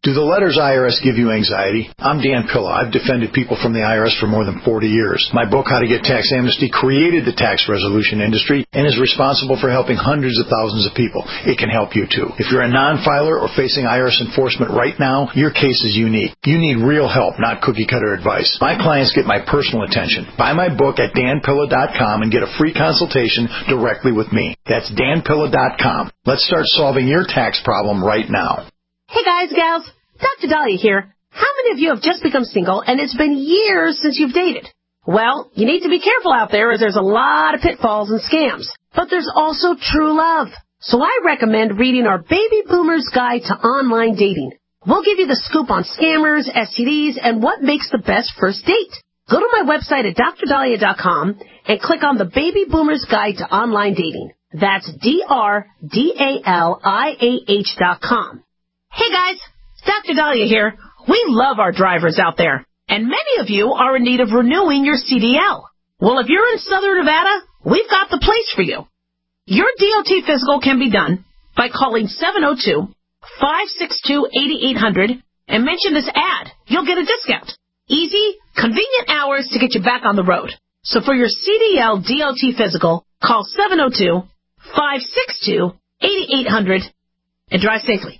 Do the letters I R S give you anxiety? I'm Dan Pilla. I've defended people from the I R S for more than forty years. My book, How to Get Tax Amnesty, created the tax resolution industry and is responsible for helping hundreds of thousands of people. It can help you too. If you're a non-filer or facing I R S enforcement right now, your case is unique. You need real help, not cookie-cutter advice. My clients get my personal attention. Buy my book at dan pilla dot com and get a free consultation directly with me. That's dan pilla dot com. Let's start solving your tax problem right now. Hey guys, gals, Doctor Dahlia here. How many of you have just become single and it's been years since you've dated? Well, you need to be careful out there as there's a lot of pitfalls and scams. But there's also true love. So I recommend reading our Baby Boomer's Guide to Online Dating. We'll give you the scoop on scammers, S T Ds, and what makes the best first date. Go to my website at dr dahlia dot com and click on the Baby Boomer's Guide to Online Dating. That's D R D A L I A H dot com. Hey guys, Doctor Dahlia here. We love our drivers out there, and many of you are in need of renewing your C D L. Well, if you're in Southern Nevada, we've got the place for you. Your D O T physical can be done by calling seven oh two, five six two, eight eight hundred and mention this ad. You'll get a discount. Easy, convenient hours to get you back on the road. So for your C D L D O T physical, call seven oh two, five six two, eight eight hundred and drive safely.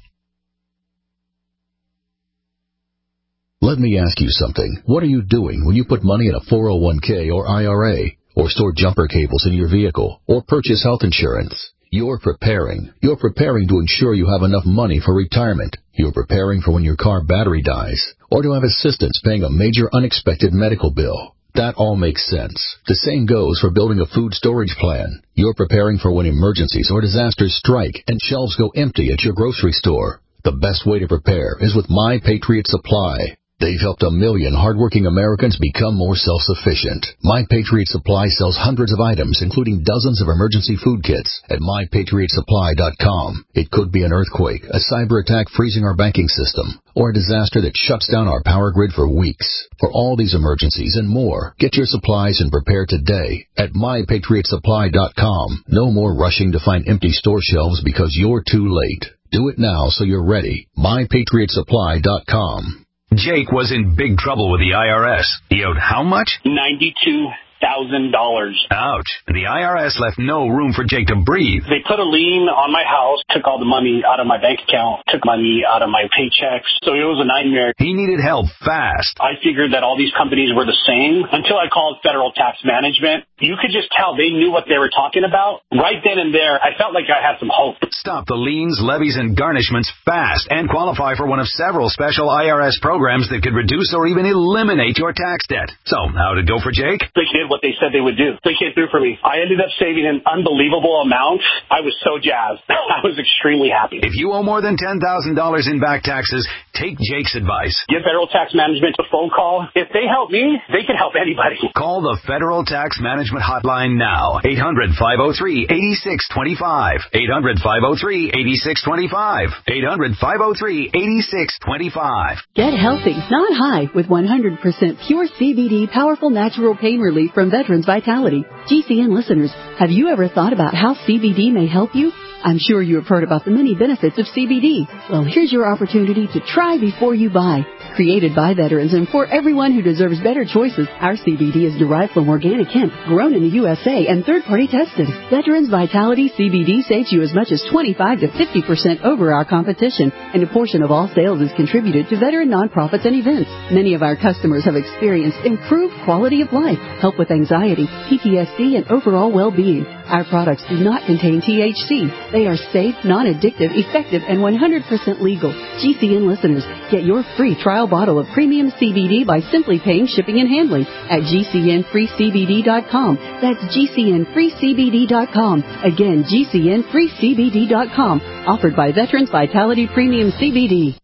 Let me ask you something. What are you doing when you put money in a four oh one k or I R A, or store jumper cables in your vehicle, or purchase health insurance? You're preparing. You're preparing to ensure you have enough money for retirement. You're preparing for when your car battery dies, or to have assistance paying a major unexpected medical bill. That all makes sense. The same goes for building a food storage plan. You're preparing for when emergencies or disasters strike and shelves go empty at your grocery store. The best way to prepare is with My Patriot Supply. They've helped a million hardworking Americans become more self-sufficient. My Patriot Supply sells hundreds of items, including dozens of emergency food kits, at my patriot supply dot com. It could be an earthquake, a cyber attack freezing our banking system, or a disaster that shuts down our power grid for weeks. For all these emergencies and more, get your supplies and prepare today at my patriot supply dot com. No more rushing to find empty store shelves because you're too late. Do it now so you're ready. my patriot supply dot com. Jake was in big trouble with the I R S. He owed how much? ninety-two thousand dollars. Ouch. The I R S left no room for Jake to breathe. They put a lien on my house, took all the money out of my bank account, took money out of my paychecks. So it was a nightmare. He needed help fast. I figured that all these companies were the same until I called Federal Tax Management. You could just tell they knew what they were talking about. Right then and there, I felt like I had some hope. Stop the liens, levies, and garnishments fast and qualify for one of several special I R S programs that could reduce or even eliminate your tax debt. So, how'd it go for Jake? They did what they said they would do. They came through for me. I ended up saving an unbelievable amount. I was so jazzed. I was extremely happy. If you owe more than ten thousand dollars in back taxes, take Jake's advice. Give Federal Tax Management a phone call. If they help me, they can help anybody. Call the Federal Tax Management Hotline now. eight hundred, five oh three, eight six two five. eight hundred, five oh three, eight six two five. eight hundred, five oh three, eight six two five. Get healthy, not high, with one hundred percent pure C B D powerful natural pain relief from Veterans Vitality. G C N listeners, have you ever thought about how C B D may help you? I'm sure you have heard about the many benefits of C B D. Well, here's your opportunity to try before you buy. Created by veterans and for everyone who deserves better choices, our C B D is derived from organic hemp, grown in the U S A and third-party tested. Veterans Vitality C B D saves you as much as twenty-five to fifty percent over our competition, and a portion of all sales is contributed to veteran nonprofits and events. Many of our customers have experienced improved quality of life, help with anxiety, P T S D, and overall well-being. Our products do not contain T H C. They are safe, non-addictive, effective, and one hundred percent legal. G C N listeners, get your free trial bottle of premium C B D by simply paying shipping and handling at G C N free C B D dot com. That's G C N free C B D dot com. Again, G C N free C B D dot com. Offered by Veterans Vitality Premium C B D.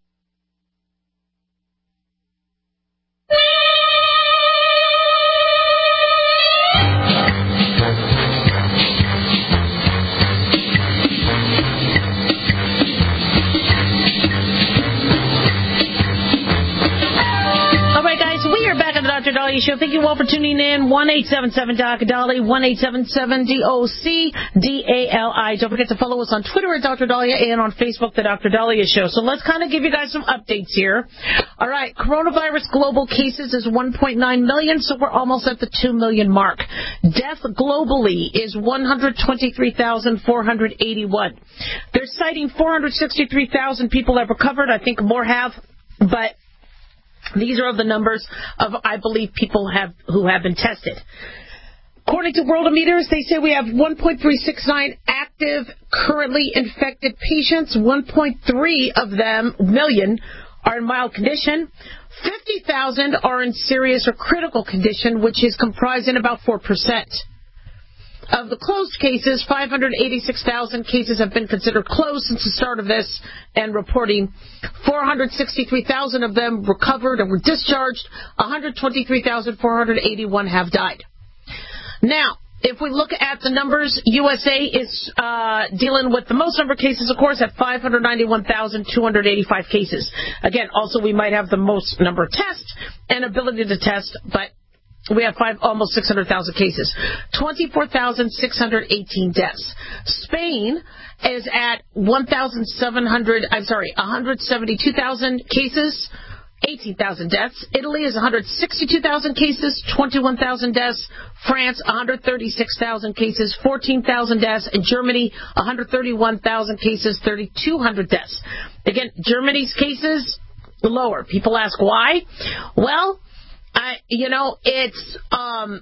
Doctor Dahlia Dahlia Show. Thank you all for tuning in. one eight seven seven Doctor Dolly, one eight seven seven D O C D A L I. Don't forget to follow us on Twitter at Doctor Dahlia and on Facebook, The Doctor Dahlia Show. So let's kind of give you guys some updates here. All right, coronavirus global cases is one point nine million, so we're almost at the two million mark. Death globally is one hundred twenty-three thousand four hundred eighty-one. They're citing four hundred sixty-three thousand people have recovered. I think more have, but these are the numbers of, I believe, people have who have been tested. According to Worldometers, they say we have one point three six nine active, currently infected patients. one point three of them, million, are in mild condition. fifty thousand are in serious or critical condition, which is comprising about four percent. Of the closed cases, five hundred eighty-six thousand cases have been considered closed since the start of this and reporting. four hundred sixty-three thousand of them recovered and were discharged. one hundred twenty-three thousand four hundred eighty-one have died. Now, if we look at the numbers, U S A is uh, dealing with the most number of cases, of course, at five hundred ninety-one thousand two hundred eighty-five cases. Again, also we might have the most number of tests and ability to test, but we have five, almost six hundred thousand cases. twenty-four thousand six hundred eighteen deaths. Spain is at one thousand seven hundred, I'm sorry, one hundred seventy-two thousand cases, eighteen thousand deaths. Italy is one hundred sixty-two thousand cases, twenty-one thousand deaths. France, one hundred thirty-six thousand cases, fourteen thousand deaths. And Germany, one hundred thirty-one thousand cases, three thousand two hundred deaths. Again, Germany's cases lower. People ask why? Well, I, you know, it's um,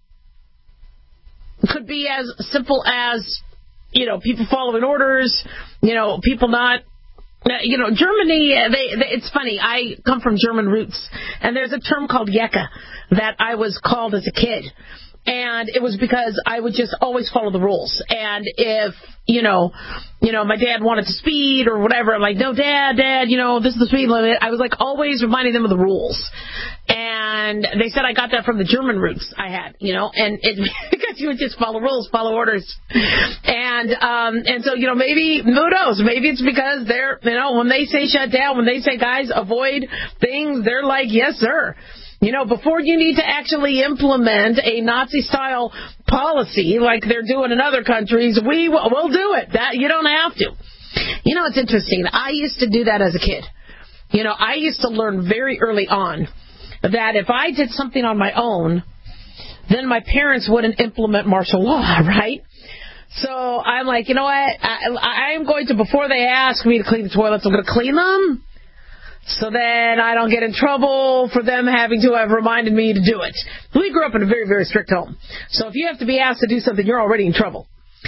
could be as simple as, you know, people following orders, you know, people not, you know, Germany, they, they, it's funny, I come from German roots, and there's a term called Yeka that I was called as a kid. And it was because I would just always follow the rules. And if, you know, you know, my dad wanted to speed or whatever, I'm like, no, Dad, Dad, you know, this is the speed limit. I was like always reminding them of the rules. And they said I got that from the German roots I had, you know, and it, because you would just follow rules, follow orders. And, um, and so, you know, maybe, who knows, maybe it's because they're, you know, when they say shut down, when they say, guys, avoid things, they're like, yes, sir. You know, before you need to actually implement a Nazi-style policy like they're doing in other countries, we will we'll do it. That you don't have to. You know, it's interesting. I used to do that as a kid. You know, I used to learn very early on that if I did something on my own, then my parents wouldn't implement martial law, right? So I'm like, you know what? I, I'm going to, before they ask me to clean the toilets, I'm going to clean them. So then I don't get in trouble for them having to have reminded me to do it. We grew up in a very, very strict home. So if you have to be asked to do something, you're already in trouble.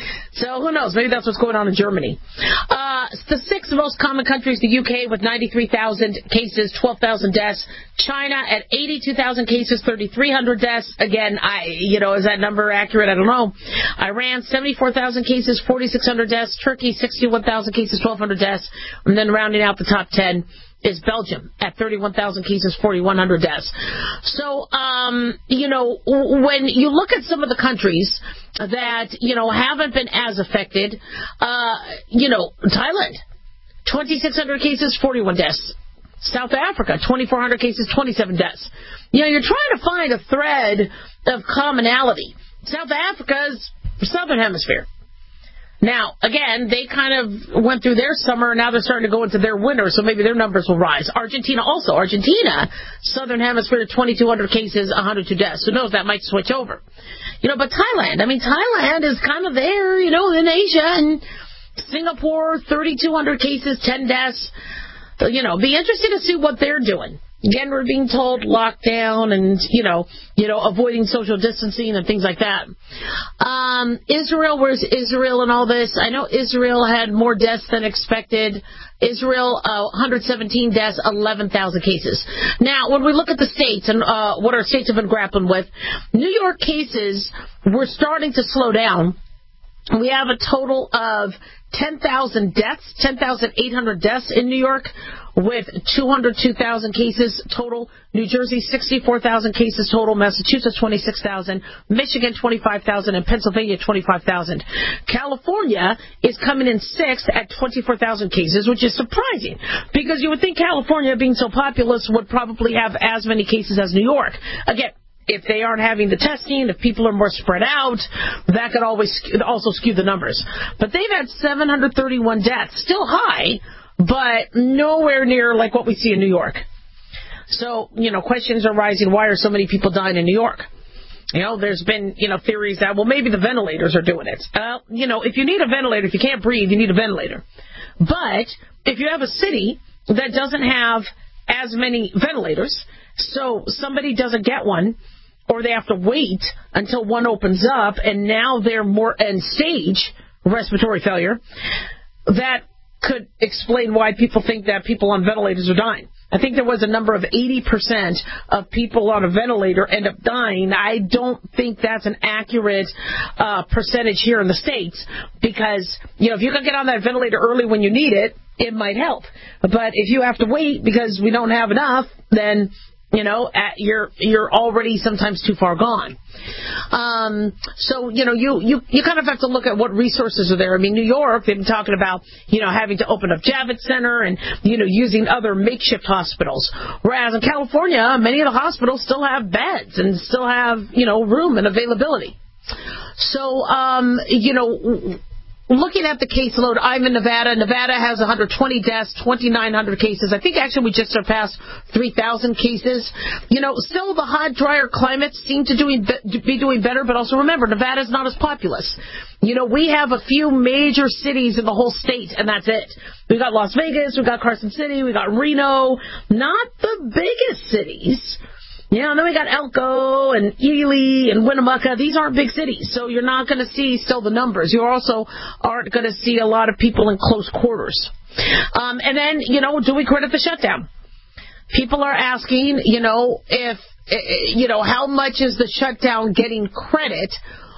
So who knows? Maybe that's what's going on in Germany. Uh, the sixth most common country is the U K with ninety-three thousand cases, twelve thousand deaths. China at eighty-two thousand cases, three thousand three hundred deaths. Again, I, you know, is that number accurate? I don't know. Iran, seventy-four thousand cases, four thousand six hundred deaths. Turkey, sixty-one thousand cases, twelve hundred deaths. And then rounding out the top ten is Belgium at thirty-one thousand cases, four thousand one hundred deaths. So, um, you know, when you look at some of the countries that, you know, haven't been as affected, uh, you know, Thailand, twenty-six hundred cases, forty-one deaths. South Africa, twenty-four hundred cases, twenty-seven deaths. You know, you're trying to find a thread of commonality. South Africa's Southern Hemisphere. Now, again, they kind of went through their summer, and now they're starting to go into their winter, so maybe their numbers will rise. Argentina also. Argentina, Southern Hemisphere, twenty-two hundred cases, one hundred two deaths. Who knows, that might switch over. You know, but Thailand, I mean, Thailand is kind of there, you know, in Asia, and Singapore, thirty-two hundred cases, ten deaths. So, you know, be interested to see what they're doing. Again, we're being told lockdown and, you know, you know, avoiding social distancing and things like that. Um, Israel, where's Israel in all this? I know Israel had more deaths than expected. Israel, uh, one hundred seventeen deaths, eleven thousand cases. Now, when we look at the states and uh, what our states have been grappling with, New York cases were starting to slow down. We have a total of ten thousand deaths, ten thousand eight hundred deaths in New York, with two hundred two thousand cases total. New Jersey, sixty-four thousand cases total. Massachusetts, twenty-six thousand. Michigan, twenty-five thousand. And Pennsylvania, twenty-five thousand. California is coming in sixth at twenty-four thousand cases, which is surprising, because you would think California, being so populous, would probably have as many cases as New York. Again, if they aren't having the testing, if people are more spread out, that could always also skew the numbers. But they've had seven hundred thirty-one deaths, still high, but nowhere near like what we see in New York. So, you know, questions are rising. Why are so many people dying in New York? You know, there's been, you know, theories that, well, maybe the ventilators are doing it. Uh, you know, if you need a ventilator, if you can't breathe, you need a ventilator. But if you have a city that doesn't have as many ventilators, so somebody doesn't get one, or they have to wait until one opens up, and now they're more end stage respiratory failure, that could explain why people think that people on ventilators are dying. I think there was a number of eighty percent of people on a ventilator end up dying. I don't think that's an accurate uh, percentage here in the States because, you know, if you can get on that ventilator early when you need it, it might help. But if you have to wait because we don't have enough, then, you know, at, you're you're already sometimes too far gone. Um, so, you know, you, you, you kind of have to look at what resources are there. I mean, New York, they've been talking about, you know, having to open up Javits Center and, you know, using other makeshift hospitals. Whereas in California, many of the hospitals still have beds and still have, you know, room and availability. So, um, you know, looking at the caseload, I'm in Nevada. Nevada has one hundred twenty deaths, twenty-nine hundred cases. I think actually we just surpassed three thousand cases. You know, still the hot, drier climates seem to doing, be doing better, but also remember, Nevada's not as populous. You know, we have a few major cities in the whole state, and that's it. We've got Las Vegas, we've got Carson City, we've got Reno, not the biggest cities. Yeah, and then we got Elko and Ely and Winnemucca. These aren't big cities, so you're not going to see still the numbers. You also aren't going to see a lot of people in close quarters. Um, and then, you know, do we credit the shutdown? People are asking, you know, if, you know, how much is the shutdown getting credit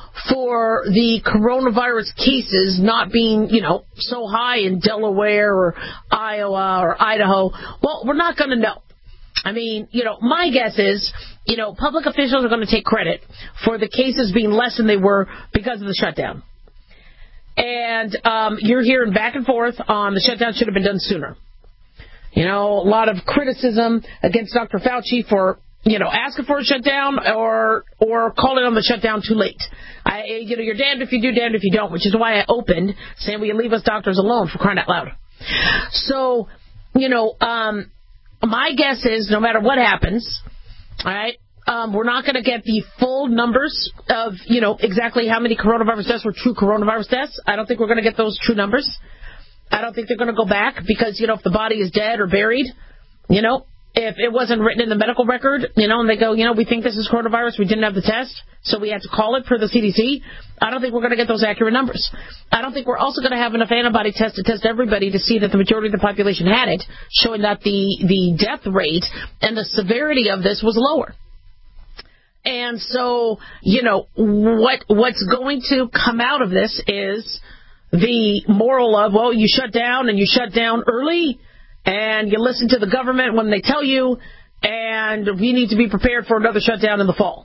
for the coronavirus cases not being, you know, so high in Delaware or Iowa or Idaho? Well, we're not going to know. I mean, you know, my guess is, you know, public officials are going to take credit for the cases being less than they were because of the shutdown. And um, you're hearing back and forth on the shutdown should have been done sooner. You know, a lot of criticism against Doctor Fauci for, you know, asking for a shutdown or or calling on the shutdown too late. I, you know, you're damned if you do, damned if you don't, which is why I opened saying, will you leave us doctors alone, for crying out loud. So, you know, um... my guess is no matter what happens, all right, um, we're not going to get the full numbers of, you know, exactly how many coronavirus deaths were true coronavirus deaths. I don't think we're going to get those true numbers. I don't think they're going to go back because, you know, if the body is dead or buried, you know, if it wasn't written in the medical record, you know, and they go, you know, we think this is coronavirus, we didn't have the test, so we had to call it per the C D C, I don't think we're going to get those accurate numbers. I don't think we're also going to have enough antibody tests to test everybody to see that the majority of the population had it, showing that the, the death rate and the severity of this was lower. And so, you know, what what's going to come out of this is the moral of, well, you shut down and you shut down early, and you listen to the government when they tell you, and we need to be prepared for another shutdown in the fall.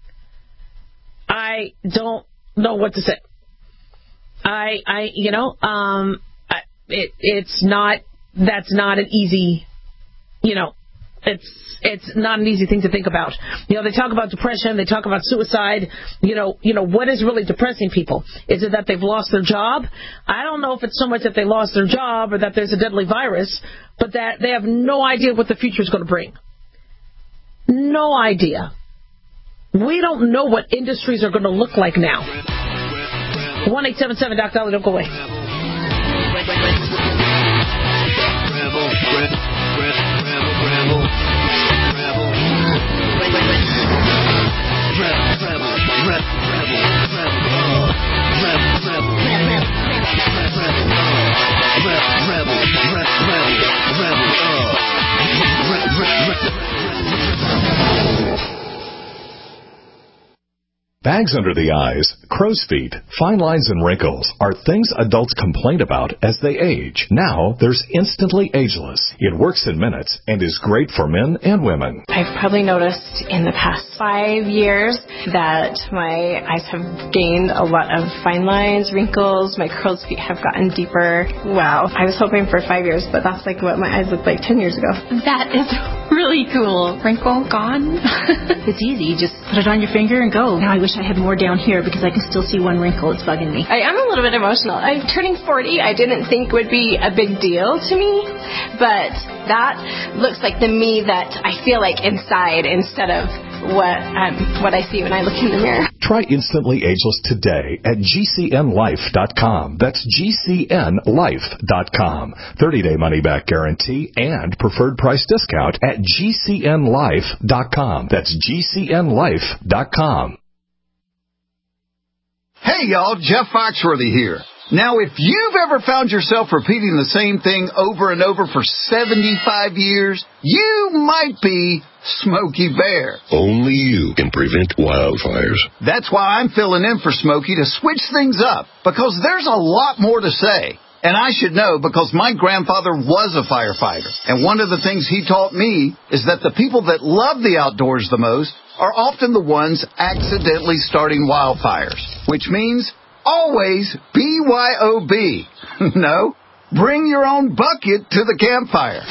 I don't know what to say. I, I, you know, um, I, it, it's not, that's not an easy, you know, it's, it's not an easy thing to think about. You know, they talk about depression, they talk about suicide. You know, you know, what is really depressing people? Is it that they've lost their job? I don't know if it's so much that they lost their job or that there's a deadly virus, but that they have no idea what the future is going to bring. No idea. We don't know what industries are going to look like now. one eight seven seven Doc Dolly, don't go away. Bags under the eyes, crow's feet, fine lines and wrinkles are things adults complain about as they age. Now, there's Instantly Ageless. It works in minutes and is great for men and women. I've probably noticed in the past five years that my eyes have gained a lot of fine lines, wrinkles, my crow's feet have gotten deeper. Wow. I was hoping for five years, but that's like what my eyes looked like ten years ago. That is really cool. Wrinkle gone. It's easy. You just put it on your finger and go. Now I wish I had more down here because I can still see one wrinkle. It's bugging me. I am a little bit emotional. I'm turning forty. I didn't think would be a big deal to me, but that looks like the me that I feel like inside instead of what um, what I see when I look in the mirror. Try Instantly Ageless today at G C N life dot com. That's G C N life dot com. thirty-day money-back guarantee and preferred price discount at G C N life dot com. That's G C N life dot com. Hey, y'all, Jeff Foxworthy here. Now, if you've ever found yourself repeating the same thing over and over for seventy-five years, you might be Smokey Bear. Only you can prevent wildfires. That's why I'm filling in for Smokey to switch things up, because there's a lot more to say. And I should know because my grandfather was a firefighter. And one of the things he taught me is that the people that love the outdoors the most are often the ones accidentally starting wildfires, which means always B Y O B. No, bring your own bucket to the campfire.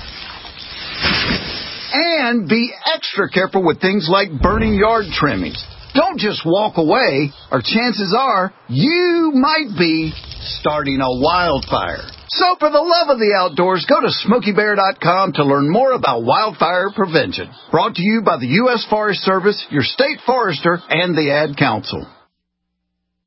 And be extra careful with things like burning yard trimmings. Don't just walk away, or chances are you might be starting a wildfire. So for the love of the outdoors, go to Smokey Bear dot com to learn more about wildfire prevention. Brought to you by the U S Forest Service, your state forester, and the Ad Council.